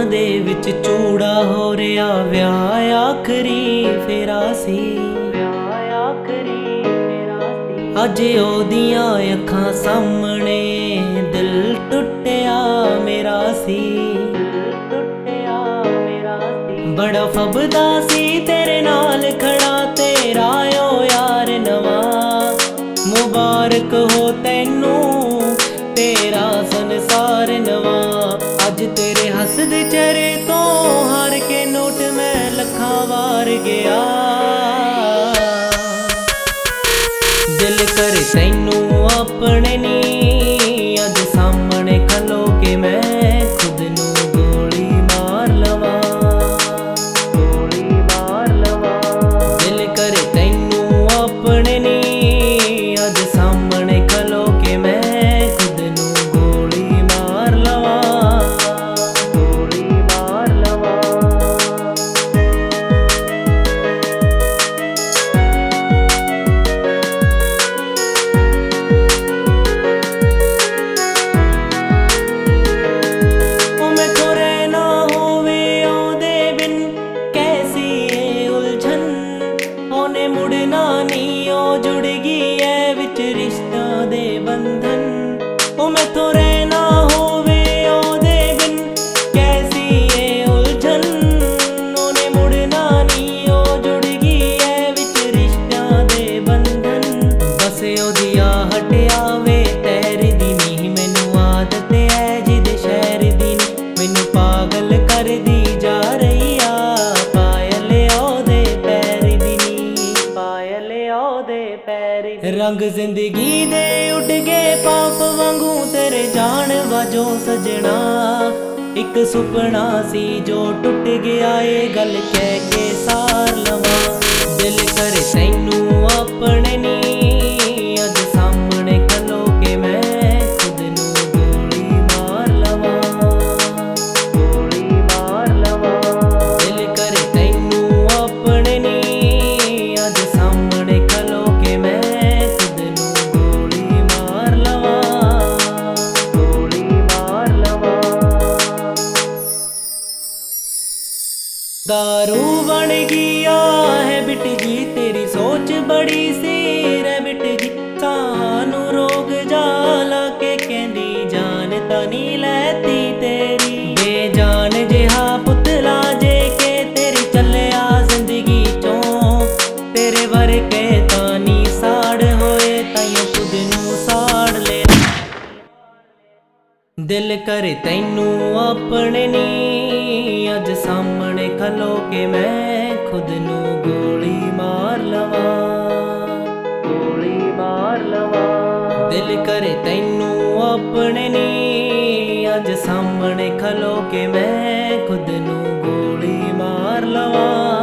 ਦੇ ਵਿੱਚ ਚੂੜਾ ਹੋ ਰਿਹਾ ਵਿਆਹ ਆਖਰੀ ਫੇਰਾ ਸੀ, ਵਿਆਹ ਆਖਰੀ ਫੇਰਾ ਸੀ। ਅੱਜ ਉਹਦੀਆਂ ਅੱਖਾਂ ਸਾਹਮਣੇ ਦਿਲ ਟੁੱਟਿਆ ਮੇਰਾ ਸੀ, ਦਿਲ ਟੁੱਟਿਆ ਮੇਰਾ ਸੀ। ਬੜਾ ਫੱਬਦਾ ਸੀ ਤੇਰੇ ਨਾਲ ਖੜਾ ਤੇਰਾ ਓ ਯਾਰ ਨਵਾਂ, ਮੁਬਾਰਕ ਹੋ ਤੈਨੂੰ ਤੇਰਾ ਸੰਸਾਰ ਨਵਾਂ। ਅੱਜ ਤੇਰੇ ਹੱਸਦੇ ਚਿਹਰੇ ਤੋਂ ਹਾਰ ਕੇ ਨੋਟ ਮੈਂ ਲੱਖਾਂ ਵਾਰ ਗਿਆ। ਦਿਲ ਕਰੇ ਤੈਨੂੰ ਆਪਣੇ ਨੀ ਅੱਜ ਸਾਹਮਣੇ ਖਲੋ ਕੇ ਮੈਂ ਖੁਦ ਨੂੰ ਗੋਲੀ ਮਾਰ ਲਵਾਂ, ਗੋਲੀ ਮਾਰ ਲਵਾਂ। ਦਿਲ ਕਰੇ ਤੈਨੂੰ ਆਪਣੇ ਨੀ ਅੱਜ ਸਾਹਮਣੇ ਖਲੋ ਕੇ ਮੈਂ ਖੁਦ ਨੂੰ ਗੋਲੀ ਮਾਰ ਲਵਾਂ, ਗੋਲੀ ਮਾਰ ਲਵਾਂ। ਉਹ ਮੈਥੋਂ ਰਹਿਣਾ ਹੋਵੇ ਉਹਦੇ ਬਿਨ ਕੈਸੀ ਏ ਉਲਝਣ, ਉਹਨੇ ਮੁੜਨਾ ਨੀ ਉਹ ਜੁੜ ਗਈ ਐ ਵਿੱਚ ਰਿਸ਼ਤਾਂ ਦੇ ਬੰਧਨ। ਉਹ ਮੈਥੋਂ ਰਹਿਣਾ ਹੋਵੇ ਉਹਦੇ ਬਿਨ ਕੈਸੀ ਏ ਉਲਝਣ, ਉਹਨੇ ਮੁੜਨਾ ਨੀ ਉਹ ਜੁੜ ਗਈ ਐ ਵਿੱਚ ਰਿਸ਼ਤਾਂ ਦੇ ਬੰਧਨ। ਬਸ ਉਹਦੀ ਆਹਟ ਆਵੇ ਤੈਰਦੀ ਨੀ ਮੈਨੂੰ ਆਦਤ ਐ ਜਿਹਦੇ ਸ਼ਹਿਰ ਦੀ ਨੀ ਮੈਨੂੰ ਪਾਗਲ ਕਰਦੀ ਜਾ ਰਹੀ ਆ। ਪਾਇਲ ਉਹਦੇ ਪੈਰ ਦੀ ਨੀ, ਪਾਇਲ ਉਹਦੇ ਪੈਰ ਦੀ। ਰੰਗ ਜ਼ਿੰਦਗੀ ਦੇ ਉੱਡ ਗਏ ਪਾਪ ਵਾਂਗੂ ਤੇਰੇ ਜਾਣ ਵਾਜੋਂ ਸਜਣਾ, ਇੱਕ ਸੁਪਨਾ ਸੀ ਜੋ ਟੁੱਟ ਗਿਆ ਏ ਗੱਲ ਕਹਿ ਕੇ ਸਾਰ ਲਵਾਂ। ਦਿਲ ਕਰੇ ਤੈਨੂੰ ਆਪਣੇ ਨੀ ਅੱਜ ਸਾਹਮਣੇ ਖਲੋ ਕੇ ਮੈਂ ਖੁਦ ਨੂੰ ਗੋਲੀ ਮਾਰ ਲਵਾਂ, ਗੋਲੀ ਮਾਰ ਲਵਾਂ। ਦਿਲ ਕਰੇ ਤੈਨੂੰ ਆਪਣੇ ਨੀ ਅੱਜ ਸਾਹਮਣੇ ਖਲੋ ਕੇ ਮੈਂ ਖੁਦ ਨੂੰ ਗੋਲੀ ਮਾਰ ਲਵਾਂ, ਗੋਲੀ ਮਾਰ ਲਵਾਂ। ਦਾਰੂ ਬਣ ਗਿਆ ਹੈ ਬਿਟ ਜੀ ਤੇਰੀ ਸੋਚ ਬੜੀ ਸੀ ਰੇ ਬਿਟ ਜੀ, ਸਾਨੂੰ ਰੋਗ ਜਾ ਲਾ ਕੇ ਕਹਿੰਦੀ ਜਾਨ ਤਾਂ ਨੀ ਲੈਤੀ ਤੇਰੀ। ਬੇਜਾਨ ਜਿਹਾ ਪੁਤਲਾ ਜੇ ਕੇ ਤੇਰੀ ਚੱਲਿਆ ਜ਼ਿੰਦਗੀ ਚੋਂ, ਤੇਰੇ ਵਰਗੇ ਤਾਂ ਨੀ ਸਾੜ ਹੋਏ ਤਾਈਓ ਖੁਦ ਨੂੰ ਸਾੜ ਲਿਆ। ਦਿਲ ਕਰੇ ਤੈਨੂੰ ਆਪਣੇ ਨੀ ਅੱਜ ਸਾਹਮਣੇ ਖਲੋ ਕੇ ਮੈਂ ਖੁਦ ਨੂੰ ਗੋਲੀ ਮਾਰ ਲਵਾਂ, ਗੋਲੀ ਮਾਰ ਲਵਾਂ। ਦਿਲ ਕਰੇ ਤੈਨੂੰ ਆਪਣੇ ਨੀ ਅੱਜ ਸਾਹਮਣੇ ਖਲੋ ਕੇ ਮੈਂ ਖੁਦ ਨੂੰ ਗੋਲੀ ਮਾਰ ਲਵਾਂ।